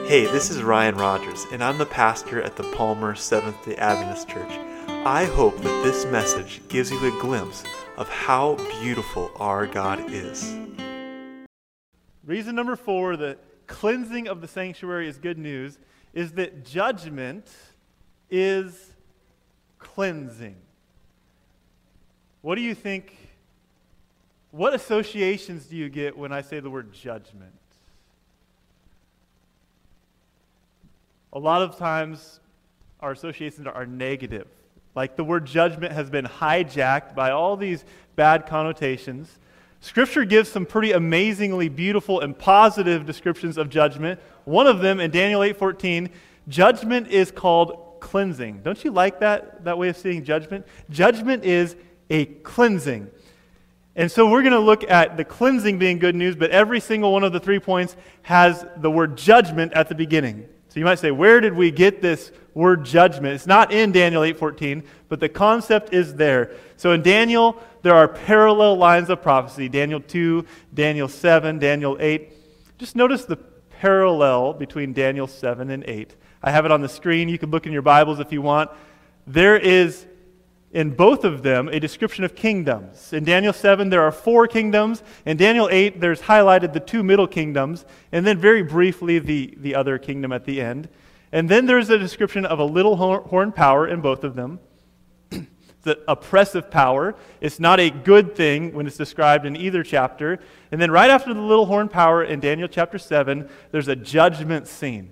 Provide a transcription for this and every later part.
Hey, this is Ryan Rogers, and I'm the pastor at the Palmer Seventh-day Adventist Church. I hope that this message gives you a glimpse of how beautiful our God is. Reason number 4, the cleansing of the sanctuary is good news, is that judgment is cleansing. What do you think? What associations do you get when I say the word judgment? A lot of times our associations are negative. Like the word judgment has been hijacked by all these bad connotations. Scripture gives some pretty amazingly beautiful and positive descriptions of judgment. One of them in Daniel 8:14, judgment is called cleansing. Don't you like that way of seeing judgment? Judgment is a cleansing. And so we're going to look at the cleansing being good news, but every single one of the 3 points has the word judgment at the beginning. So you might say, where did we get this word judgment? It's not in Daniel 8:14, but the concept is there. So in Daniel, there are parallel lines of prophecy. Daniel 2, Daniel 7, Daniel 8. Just notice the parallel between Daniel 7 and 8. I have it on the screen. You can look in your Bibles if you want. There is, in both of them, a description of kingdoms. In Daniel 7, there are 4 kingdoms. In Daniel 8, there's highlighted the 2 middle kingdoms, and then very briefly the other kingdom at the end. And then there's a description of a little horn power in both of them. The oppressive power. It's not a good thing when it's described in either chapter. And then right after the little horn power in Daniel chapter 7, there's a judgment scene.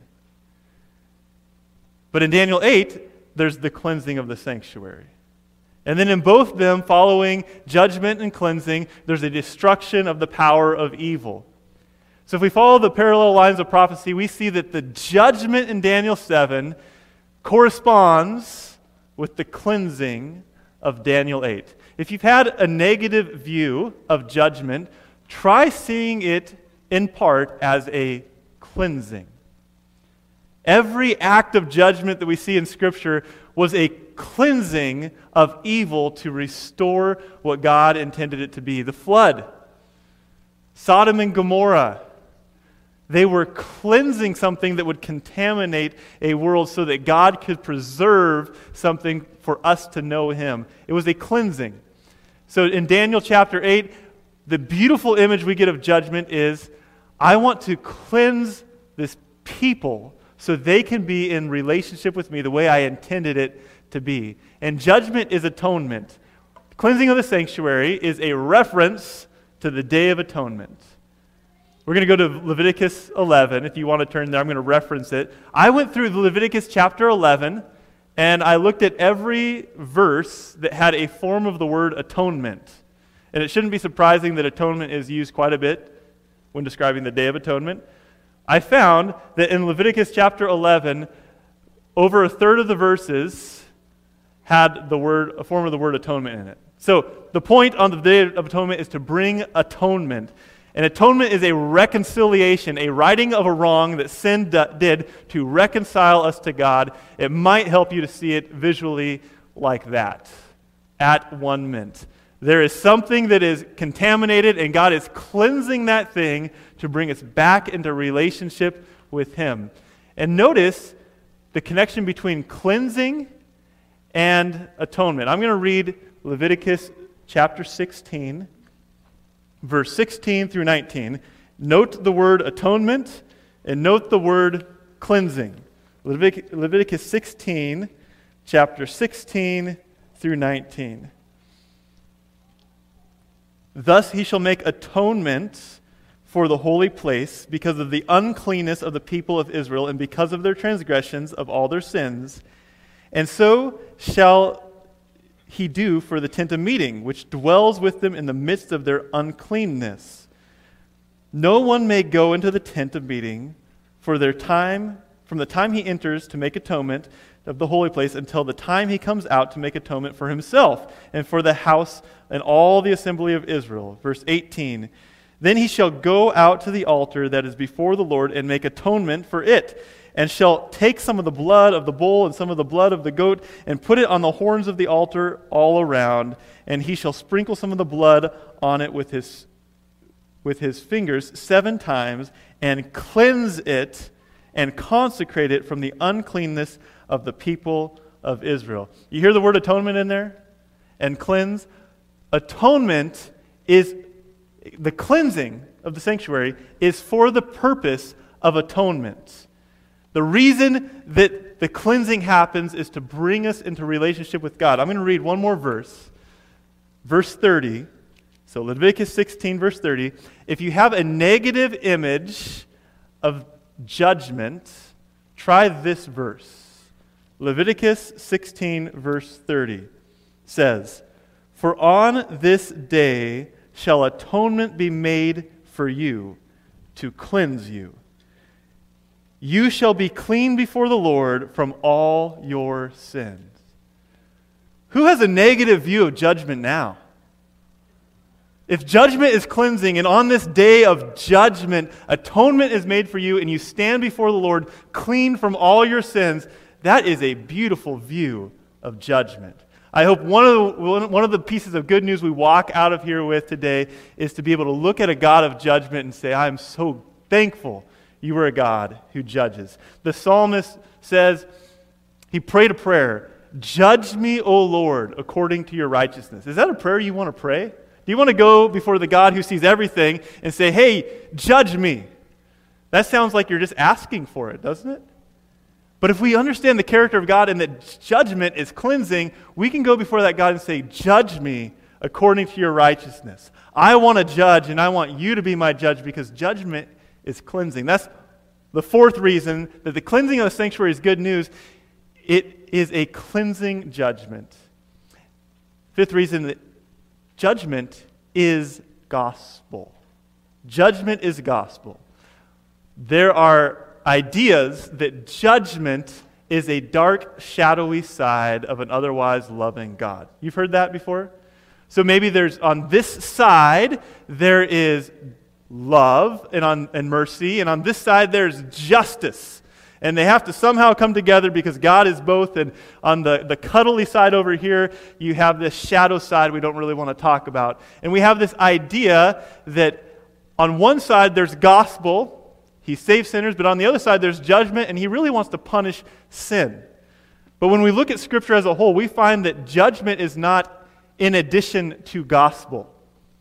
But in Daniel 8, there's the cleansing of the sanctuary. And then in both them, following judgment and cleansing, there's a destruction of the power of evil. So if we follow the parallel lines of prophecy, we see that the judgment in Daniel 7 corresponds with the cleansing of Daniel 8. If you've had a negative view of judgment, try seeing it in part as a cleansing. Every act of judgment that we see in Scripture was a cleansing of evil to restore what God intended it to be. The flood, Sodom and Gomorrah, they were cleansing something that would contaminate a world so that God could preserve something for us to know Him. It was a cleansing. So in Daniel chapter 8, the beautiful image we get of judgment is, I want to cleanse this people so they can be in relationship with me the way I intended it to be. And judgment is atonement. Cleansing of the sanctuary is a reference to the Day of Atonement. We're going to go to Leviticus 11. If you want to turn there, I'm going to reference it. I went through Leviticus chapter 11, and I looked at every verse that had a form of the word atonement. And it shouldn't be surprising that atonement is used quite a bit when describing the Day of Atonement. I found that in Leviticus chapter 11, over a third of the verses had a form of the word atonement in it. So the point on the Day of Atonement is to bring atonement. And atonement is a reconciliation, a righting of a wrong that sin did to reconcile us to God. It might help you to see it visually like that, at one mint. There is something that is contaminated, and God is cleansing that thing to bring us back into relationship with Him. And notice the connection between cleansing and atonement. I'm going to read Leviticus chapter 16, verse 16 through 19. Note the word atonement and note the word cleansing. Leviticus 16, chapter 16 through 19. Thus he shall make atonement for the holy place because of the uncleanness of the people of Israel and because of their transgressions of all their sins. And so shall he do for the tent of meeting, which dwells with them in the midst of their uncleanness. No one may go into the tent of meeting from the time he enters to make atonement of the holy place until the time he comes out to make atonement for himself and for the house and all the assembly of Israel. Verse 18, then he shall go out to the altar that is before the Lord and make atonement for it, and shall take some of the blood of the bull and some of the blood of the goat and put it on the horns of the altar all around, and he shall sprinkle some of the blood on it with his fingers 7 times and cleanse it and consecrate it from the uncleanness of the people of Israel. You hear the word atonement in there? And cleanse? Atonement is, the cleansing of the sanctuary is for the purpose of atonement. The reason that the cleansing happens is to bring us into relationship with God. I'm going to read one more verse. Verse 30. So Leviticus 16, verse 30. If you have a negative image of judgment, try this verse. Leviticus 16, verse 30 says, "For on this day shall atonement be made for you to cleanse you. You shall be clean before the Lord from all your sins." Who has a negative view of judgment now? If judgment is cleansing, and on this day of judgment, atonement is made for you, and you stand before the Lord clean from all your sins, that is a beautiful view of judgment. I hope one of the pieces of good news we walk out of here with today is to be able to look at a God of judgment and say, I am so thankful you are a God who judges. The psalmist says, he prayed a prayer, "Judge me, O Lord, according to your righteousness." Is that a prayer you want to pray? Do you want to go before the God who sees everything and say, "Hey, judge me"? That sounds like you're just asking for it, doesn't it? But if we understand the character of God and that judgment is cleansing, we can go before that God and say, "Judge me according to your righteousness." I want to judge, and I want you to be my judge because judgment is cleansing. That's the fourth reason that the cleansing of the sanctuary is good news. It is a cleansing judgment. Fifth reason, that judgment is gospel. Judgment is gospel. There are ideas that judgment is a dark, shadowy side of an otherwise loving God. You've heard that before? So maybe there's, on this side, there is love and mercy, and on this side there's justice. And they have to somehow come together because God is both. And on the cuddly side over here, you have this shadow side we don't really want to talk about. And we have this idea that on one side there's gospel, he saves sinners, but on the other side there's judgment, and he really wants to punish sin. But when we look at Scripture as a whole, we find that judgment is not in addition to gospel.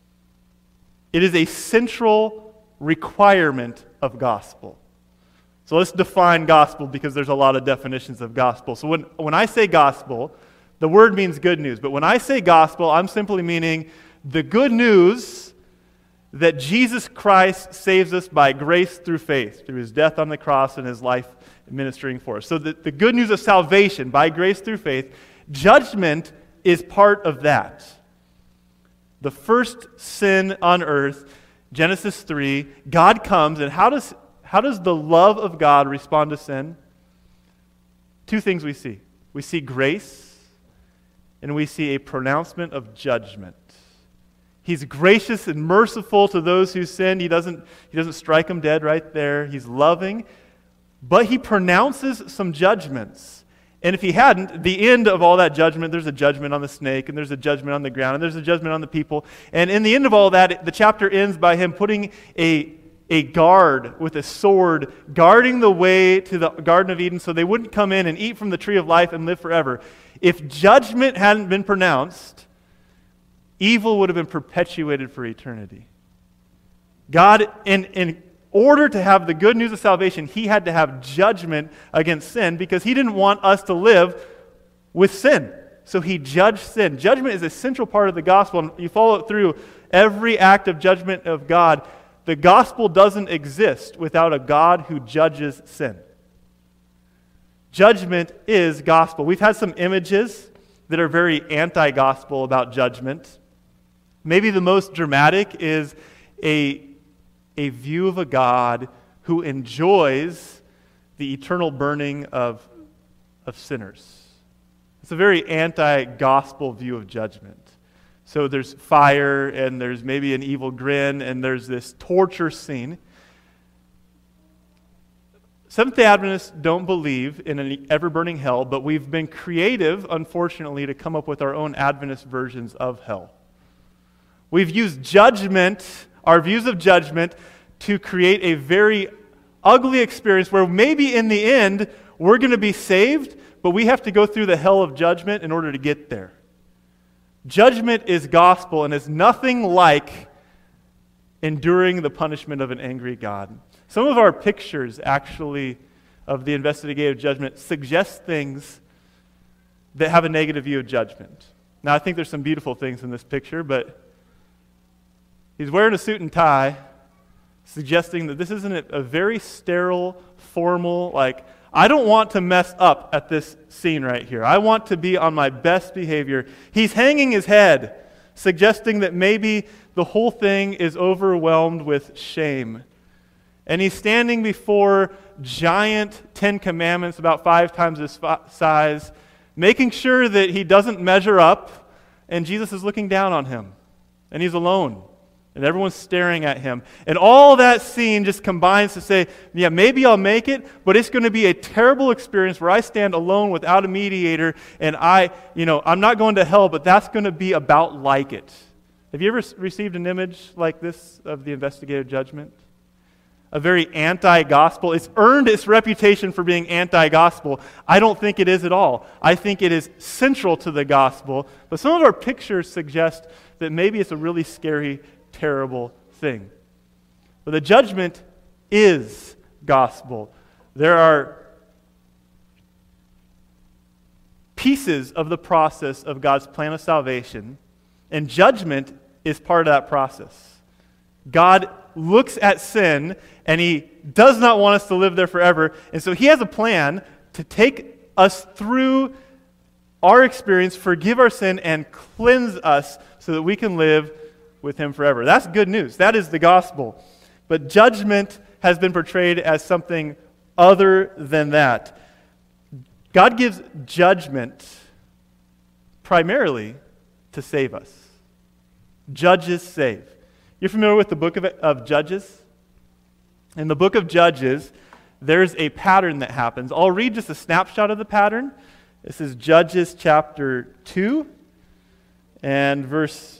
It is a central requirement of gospel. So let's define gospel because there's a lot of definitions of gospel. So when I say gospel, the word means good news. But when I say gospel, I'm simply meaning the good news that Jesus Christ saves us by grace through faith, through his death on the cross and his life ministering for us. So the good news of salvation by grace through faith, judgment is part of that. The first sin on earth, Genesis 3, God comes, and how does the love of God respond to sin? Two things we see. We see grace, and we see a pronouncement of judgment. He's gracious and merciful to those who sinned. He doesn't strike them dead right there. He's loving, but he pronounces some judgments. And if he hadn't, the end of all that judgment, there's a judgment on the snake, and there's a judgment on the ground, and there's a judgment on the people. And in the end of all that, the chapter ends by him putting a guard with a sword, guarding the way to the Garden of Eden so they wouldn't come in and eat from the tree of life and live forever. If judgment hadn't been pronounced, evil would have been perpetuated for eternity. God, in order to have the good news of salvation, he had to have judgment against sin because he didn't want us to live with sin. So he judged sin. Judgment is a central part of the gospel, and you follow it through every act of judgment of God. The gospel doesn't exist without a God who judges sin. Judgment is gospel. We've had some images that are very anti-gospel about judgment. Maybe the most dramatic is a view of a God who enjoys the eternal burning of sinners. It's a very anti-gospel view of judgment. So there's fire, and there's maybe an evil grin, and there's this torture scene. Seventh-day Adventists don't believe in an ever-burning hell, but we've been creative, unfortunately, to come up with our own Adventist versions of hell. We've used judgment, our views of judgment, to create a very ugly experience where maybe in the end we're going to be saved, but we have to go through the hell of judgment in order to get there. Judgment is gospel and is nothing like enduring the punishment of an angry God. Some of our pictures, actually, of the investigative judgment suggest things that have a negative view of judgment. Now, I think there's some beautiful things in this picture, but he's wearing a suit and tie, suggesting that this isn't a very sterile, formal, I don't want to mess up at this scene right here. I want to be on my best behavior. He's hanging his head, suggesting that maybe the whole thing is overwhelmed with shame. And he's standing before giant 10 Commandments about 5 times his size, making sure that he doesn't measure up, and Jesus is looking down on him. And he's alone. And everyone's staring at him. And all that scene just combines to say, yeah, maybe I'll make it, but it's going to be a terrible experience where I stand alone without a mediator, and I'm not going to hell, but that's going to be about like it. Have you ever received an image like this of the investigative judgment? A very anti-gospel. It's earned its reputation for being anti-gospel. I don't think it is at all. I think it is central to the gospel, but some of our pictures suggest that maybe it's a really scary, terrible thing. But the judgment is gospel. There are pieces of the process of God's plan of salvation, and judgment is part of that process. God looks at sin, and He does not want us to live there forever, and so He has a plan to take us through our experience, forgive our sin, and cleanse us so that we can live with Him forever. That's good news. That is the gospel. But judgment has been portrayed as something other than that. God gives judgment primarily to save us. Judges save. You're familiar with the book of Judges? In the book of Judges, there's a pattern that happens. I'll read just a snapshot of the pattern. This is Judges chapter 2 and verse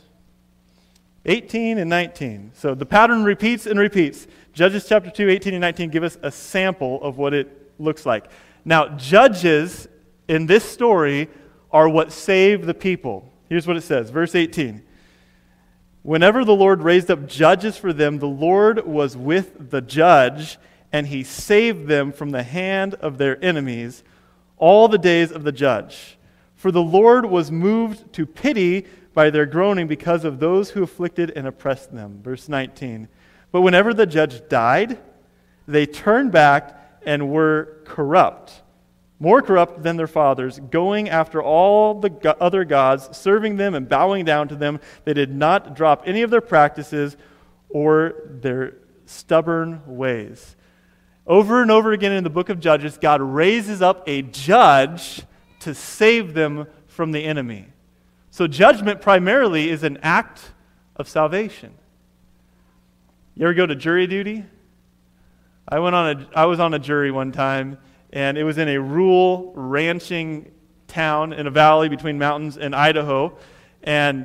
18 and 19. So the pattern repeats and repeats. Judges chapter 2, 18 and 19 give us a sample of what it looks like. Now, judges in this story are what save the people. Here's what it says, verse 18. Whenever the Lord raised up judges for them, the Lord was with the judge, and He saved them from the hand of their enemies all the days of the judge. For the Lord was moved to pity by their groaning because of those who afflicted and oppressed them. Verse 19. But whenever the judge died, they turned back and were corrupt, more corrupt than their fathers, going after all the other gods, serving them and bowing down to them. They did not drop any of their practices or their stubborn ways. Over and over again in the book of Judges, God raises up a judge to save them from the enemy. So judgment primarily is an act of salvation. You ever go to jury duty? I was on a jury one time, and it was in a rural ranching town in a valley between mountains in Idaho, and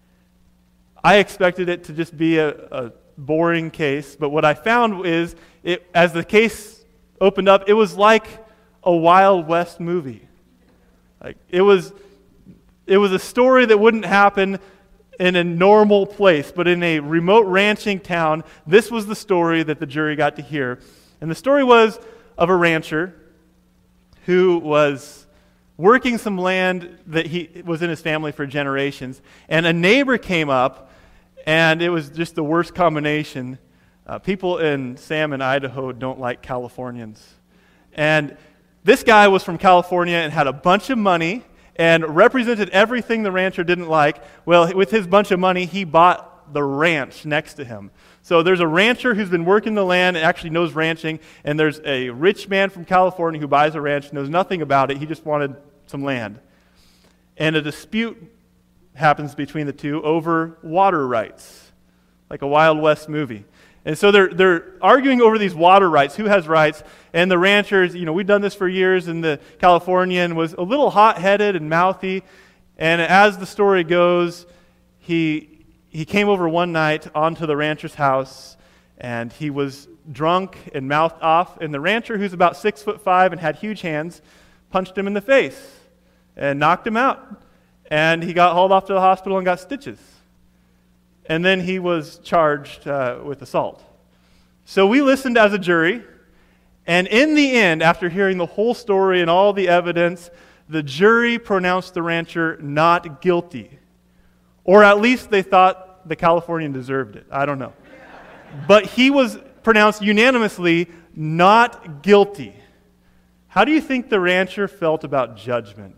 I expected it to just be a boring case, but what I found is, as the case opened up, it was like a Wild West movie. It was a story that wouldn't happen in a normal place, but in a remote ranching town, this was the story that the jury got to hear. And the story was of a rancher who was working some land that he was in his family for generations, and a neighbor came up, and it was just the worst combination. People in Salmon, Idaho don't like Californians. And this guy was from California and had a bunch of money and represented everything the rancher didn't like. Well, with his bunch of money, he bought the ranch next to him. So there's a rancher who's been working the land and actually knows ranching, and there's a rich man from California who buys a ranch, knows nothing about it. He just wanted some land. And a dispute happens between the two over water rights, like a Wild West movie. And so they're arguing over these water rights, who has rights, and the ranchers, we've done this for years, and the Californian was a little hot-headed and mouthy, and as the story goes, he came over one night onto the rancher's house, And he was drunk and mouthed off, and the rancher, who's about 6'5" and had huge hands, punched him in the face and knocked him out. And he got hauled off to the hospital and got stitches. And then he was charged with assault. So we listened as a jury, and in the end, after hearing the whole story and all the evidence, the jury pronounced the rancher not guilty. Or at least they thought the Californian deserved it. I don't know. But he was pronounced unanimously not guilty. How do you think the rancher felt about judgment?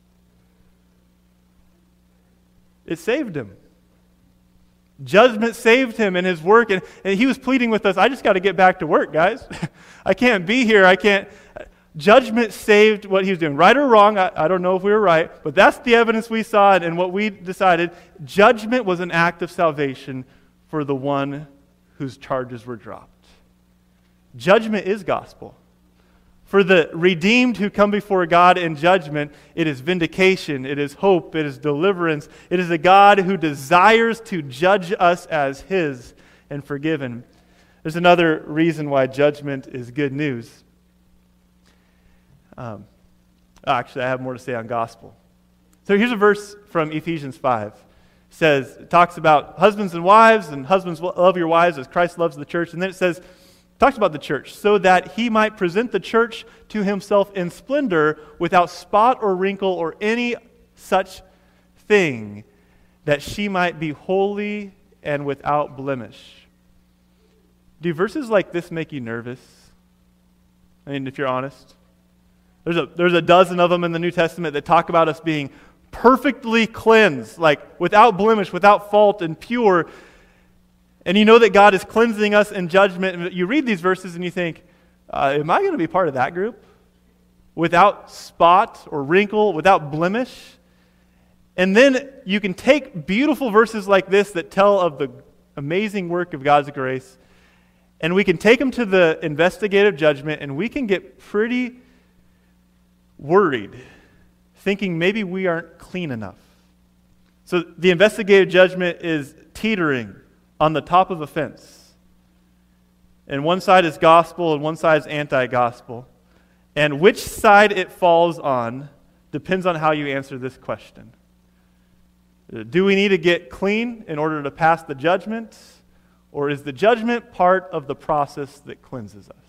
It saved him. Judgment saved him in his work, and he was pleading with us, I just got to get back to work, guys. I can't be here. I can't. Judgment saved what he was doing. Right or wrong, I don't know if we were right, but that's the evidence we saw and what we decided. Judgment was an act of salvation for the one whose charges were dropped. Judgment is gospel. For the redeemed who come before God in judgment, it is vindication, it is hope, it is deliverance. It is a God who desires to judge us as His and forgiven. There's another reason why judgment is good news. Actually, I have more to say on gospel. So here's a verse from Ephesians 5. It talks about husbands and wives, and husbands love your wives as Christ loves the church. And then it talks about the church, so that He might present the church to Himself in splendor, without spot or wrinkle or any such thing, that she might be holy and without blemish. Do verses like this make you nervous? I mean, if you're honest. There's a dozen of them in the New Testament that talk about us being perfectly cleansed, like without blemish, without fault, and pure. And you know that God is cleansing us in judgment. And you read these verses and you think, am I going to be part of that group? Without spot or wrinkle, without blemish? And then you can take beautiful verses like this that tell of the amazing work of God's grace, and we can take them to the investigative judgment, and we can get pretty worried, thinking maybe we aren't clean enough. So the investigative judgment is teetering on the top of a fence. And one side is gospel and one side is anti-gospel. And which side it falls on depends on how you answer this question. Do we need to get clean in order to pass the judgment? Or is the judgment part of the process that cleanses us?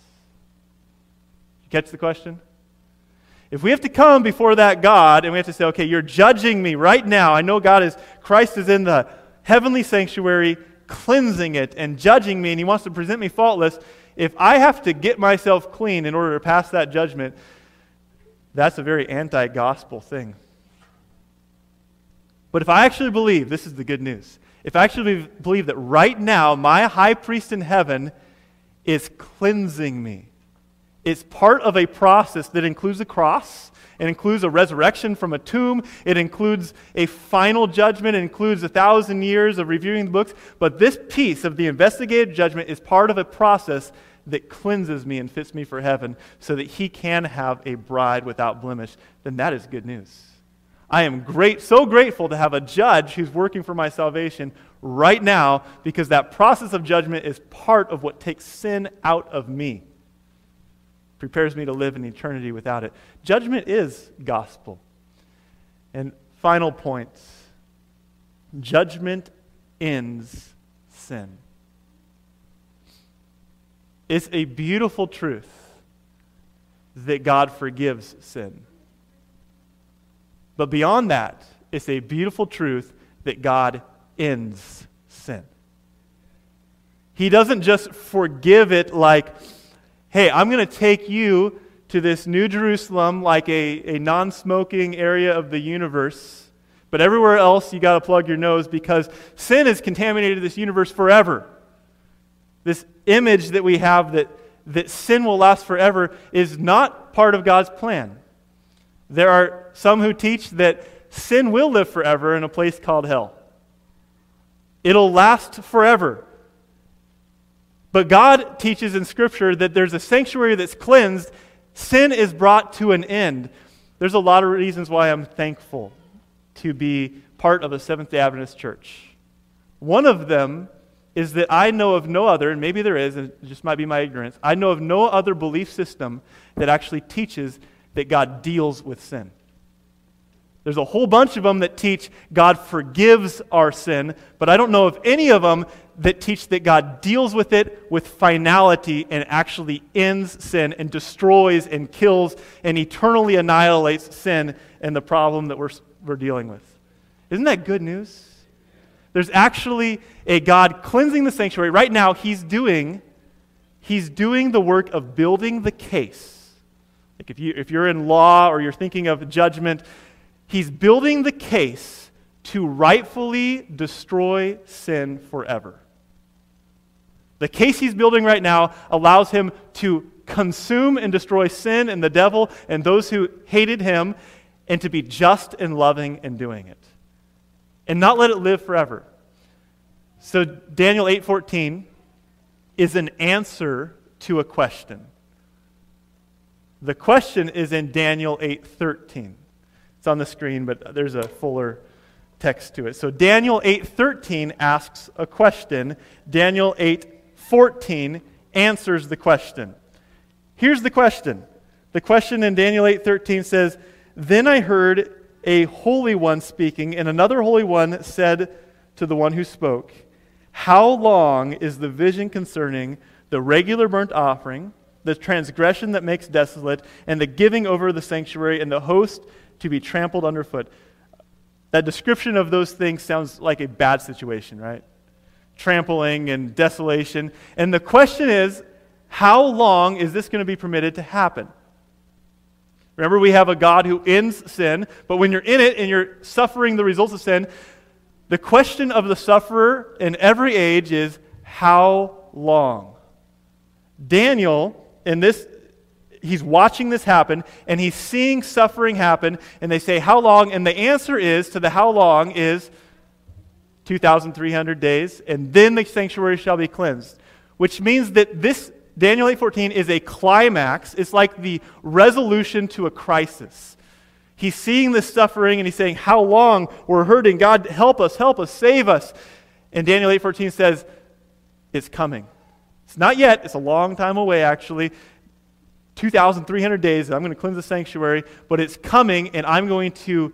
You catch the question? If we have to come before that God and we have to say, okay, you're judging me right now. I know Christ is in the heavenly sanctuary cleansing it and judging me, and He wants to present me faultless. If I have to get myself clean in order to pass that judgment, that's a very anti-gospel thing. But if I actually believe, this is the good news, if I actually believe that right now my high priest in heaven is cleansing me, it's part of a process that includes a cross, it includes a resurrection from a tomb, it includes a final judgment, it includes 1,000 years of reviewing the books, but this piece of the investigative judgment is part of a process that cleanses me and fits me for heaven so that He can have a bride without blemish. Then that is good news. I am so grateful to have a judge who's working for my salvation right now, because that process of judgment is part of what takes sin out of me. Prepares me to live in eternity without it. Judgment is gospel. And final point, judgment ends sin. It's a beautiful truth that God forgives sin. But beyond that, it's a beautiful truth that God ends sin. He doesn't just forgive it like, hey, I'm going to take you to this New Jerusalem, like a non-smoking area of the universe, but everywhere else you got to plug your nose because sin has contaminated this universe forever. This image that we have that sin will last forever is not part of God's plan. There are some who teach that sin will live forever in a place called hell. It'll last forever. But God teaches in Scripture that there's a sanctuary that's cleansed. Sin is brought to an end. There's a lot of reasons why I'm thankful to be part of a Seventh-day Adventist church. One of them is that I know of no other, and maybe there is, and it just might be my ignorance, I know of no other belief system that actually teaches that God deals with sin. There's a whole bunch of them that teach God forgives our sin, but I don't know of any of them that teach that God deals with it with finality and actually ends sin and destroys and kills and eternally annihilates sin and the problem that we're dealing with. Isn't that good news? There's actually a God cleansing the sanctuary. Right now, He's doing the work of building the case. Like if you're in law or you're thinking of judgment, He's building the case to rightfully destroy sin forever. The case He's building right now allows Him to consume and destroy sin and the devil and those who hated Him, and to be just and loving in doing it, and not let it live forever. So Daniel 8:14 is an answer to a question. The question is in Daniel 8:13. It's on the screen, but there's a fuller text to it. So Daniel 8:13 asks a question. Daniel 8:14 answers the question. Here's the question. The question in Daniel 8:13 says, "Then I heard a holy one speaking, and another holy one said to the one who spoke, 'How long is the vision concerning the regular burnt offering, the transgression that makes desolate, and the giving over the sanctuary, and the host to be trampled underfoot?'" That description of those things sounds like a bad situation, right? Trampling and desolation. And the question is, how long is this going to be permitted to happen? Remember, we have a God who ends sin, but when you're in it and you're suffering the results of sin, the question of the sufferer in every age is, how long? Daniel, in this, he's watching this happen, and he's seeing suffering happen, and they say, how long? And the answer is, to the how long is 2,300 days, and then the sanctuary shall be cleansed. Which means that this Daniel 8:14 is a climax. It's like the resolution to a crisis. He's seeing this suffering, and he's saying, how long? We're hurting. God, help us, save us. And Daniel 8:14 says, it's coming. It's not yet. It's a long time away, actually. 2,300 days, I'm going to cleanse the sanctuary, but it's coming, and I'm going to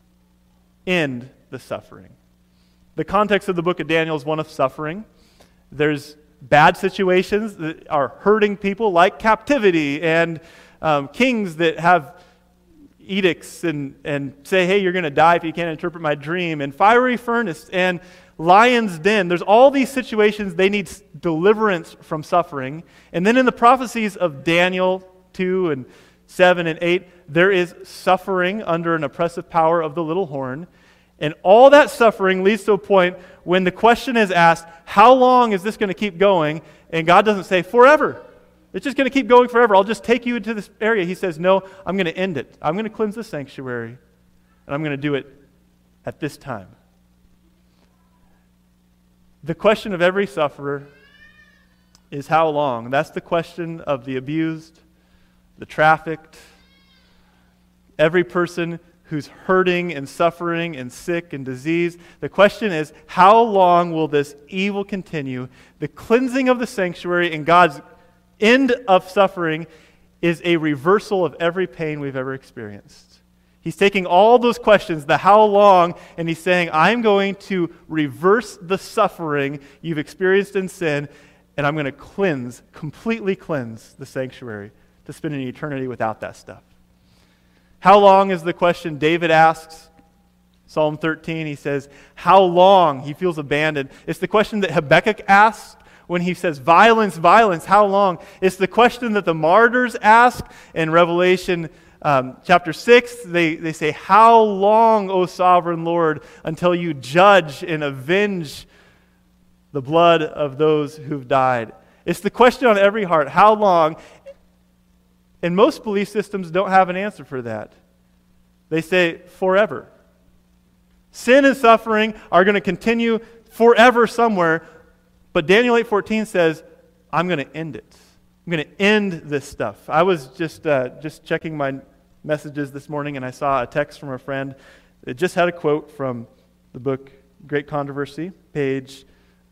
end the suffering. The context of the book of Daniel is one of suffering. There's bad situations that are hurting people, like captivity, and kings that have edicts and say, hey, you're going to die if you can't interpret my dream, and fiery furnace, and lion's den. There's all these situations. They need deliverance from suffering. And then in the prophecies of Daniel 2 and 7 and 8, there is suffering under an oppressive power of the little horn. And all that suffering leads to a point when the question is asked, how long is this going to keep going? And God doesn't say, forever. It's just going to keep going forever. I'll just take you into this area. He says, no, I'm going to end it. I'm going to cleanse the sanctuary, and I'm going to do it at this time. The question of every sufferer is how long? That's the question of the abused, the trafficked, every person who's hurting and suffering and sick and diseased. The question is, how long will this evil continue? The cleansing of the sanctuary and God's end of suffering is a reversal of every pain we've ever experienced. He's taking all those questions, the how long, and he's saying, I'm going to reverse the suffering you've experienced in sin, and I'm going to completely cleanse the sanctuary to spend an eternity without that stuff. How long is the question David asks? Psalm 13, he says, how long? He feels abandoned. It's the question that Habakkuk asks when he says, violence, violence, how long? It's the question that the martyrs ask in Revelation chapter 6. They say, how long, O sovereign Lord, until you judge and avenge the blood of those who've died? It's the question on every heart, how long? And most belief systems don't have an answer for that. They say forever. Sin and suffering are going to continue forever somewhere, but Daniel 8:14 says, I'm going to end it. I'm going to end this stuff. I was just checking my messages this morning, and I saw a text from a friend that just had a quote from the book Great Controversy, page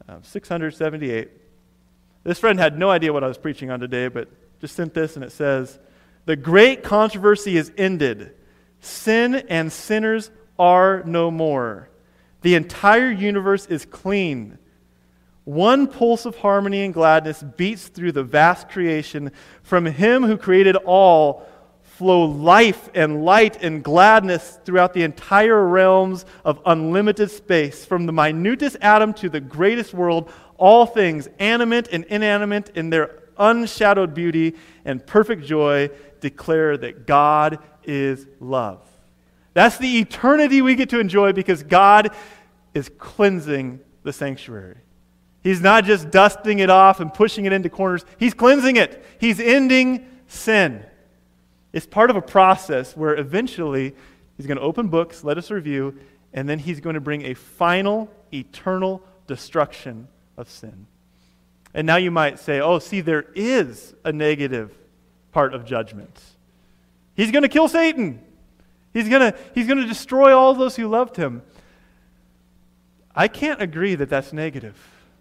678. This friend had no idea what I was preaching on today, but just sent this, and it says, "The great controversy is ended. Sin and sinners are no more. The entire universe is clean. One pulse of harmony and gladness beats through the vast creation. From Him who created all flow life and light and gladness throughout the entire realms of unlimited space. From the minutest atom to the greatest world, all things, animate and inanimate, in their unshadowed beauty and perfect joy, declare that God is love." That's the eternity we get to enjoy because God is cleansing the sanctuary. He's not just dusting it off and pushing it into corners. He's cleansing it. He's ending sin. It's part of a process where eventually He's going to open books, let us review, and then He's going to bring a final, eternal destruction of sin. And now you might say, oh, see, there is a negative part of judgment. He's going to kill Satan. He's going to destroy all those who loved Him. I can't agree that that's negative.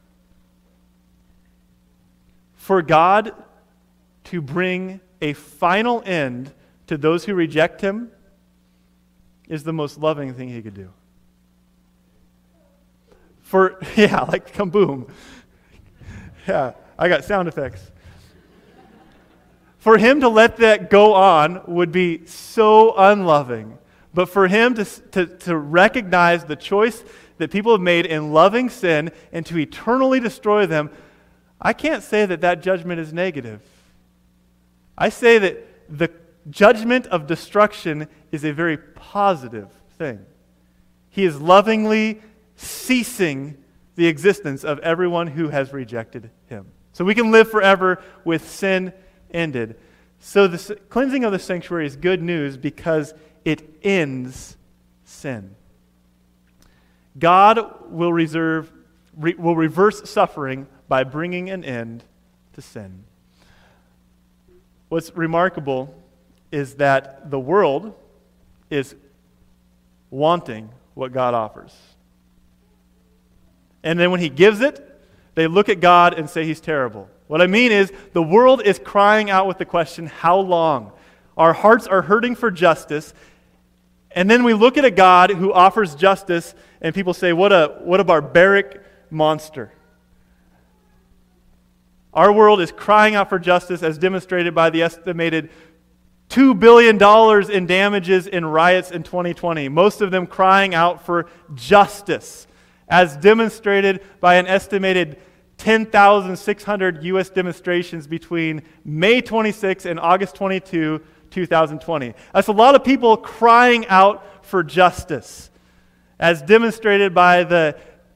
For God to bring a final end to those who reject Him is the most loving thing He could do. Like kaboom. Yeah, I got sound effects. For Him to let that go on would be so unloving. But for Him to recognize the choice that people have made in loving sin and to eternally destroy them, I can't say that that judgment is negative. I say that the judgment of destruction is a very positive thing. He is lovingly ceasing the existence of everyone who has rejected Him. So we can live forever with sin ended. So the cleansing of the sanctuary is good news because it ends sin. God will reverse suffering by bringing an end to sin. What's remarkable is that the world is wanting what God offers. And then when He gives it, they look at God and say He's terrible. What I mean is, the world is crying out with the question, how long? Our hearts are hurting for justice, and then we look at a God who offers justice, and people say, what a barbaric monster. Our world is crying out for justice, as demonstrated by the estimated $2 billion in damages in riots in 2020, most of them crying out for justice, as demonstrated by an estimated 10,600 U.S. demonstrations between May 26 and August 22, 2020. That's a lot of people crying out for justice, as demonstrated by the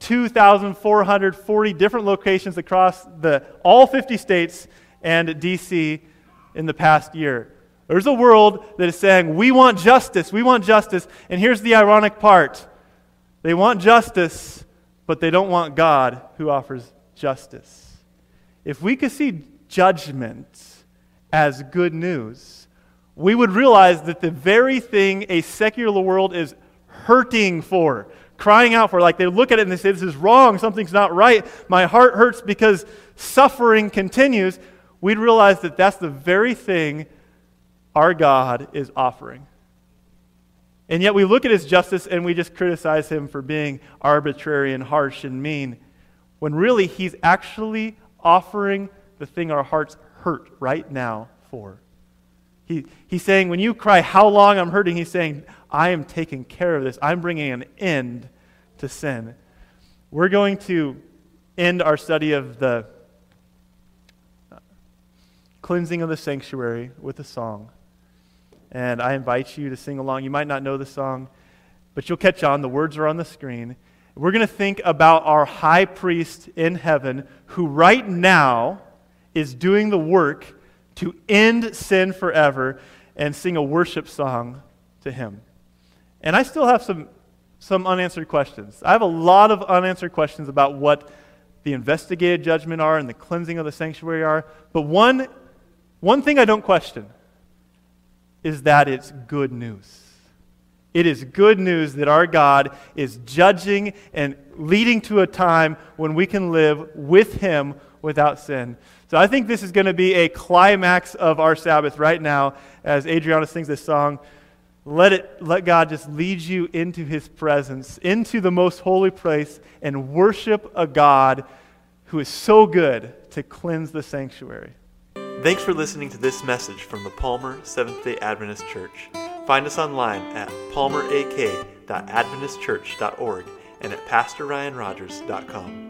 2,440 different locations across all 50 states and D.C. in the past year. There's a world that is saying, we want justice, and here's the ironic part. They want justice, but they don't want God who offers justice. If we could see judgment as good news, we would realize that the very thing a secular world is hurting for, crying out for, like they look at it and they say, this is wrong, something's not right, my heart hurts because suffering continues, we'd realize that that's the very thing our God is offering. And yet we look at His justice and we just criticize Him for being arbitrary and harsh and mean, when really He's actually offering the thing our hearts hurt right now for. He's saying, when you cry, how long I'm hurting, He's saying, I am taking care of this. I'm bringing an end to sin. We're going to end our study of the cleansing of the sanctuary with a song. And I invite you to sing along. You might not know the song, but you'll catch on. The words are on the screen. We're going to think about our high priest in heaven who right now is doing the work to end sin forever, and sing a worship song to Him. And I still have some unanswered questions. I have a lot of unanswered questions about what the investigated judgment are and the cleansing of the sanctuary are. But one thing I don't question is that it's good news. It is good news that our God is judging and leading to a time when we can live with Him without sin. So I think this is going to be a climax of our Sabbath right now as Adriana sings this song. Let God just lead you into His presence, into the most holy place, and worship a God who is so good to cleanse the sanctuary. Thanks for listening to this message from the Palmer Seventh-day Adventist Church. Find us online at palmerak.adventistchurch.org and at pastorryanrogers.com.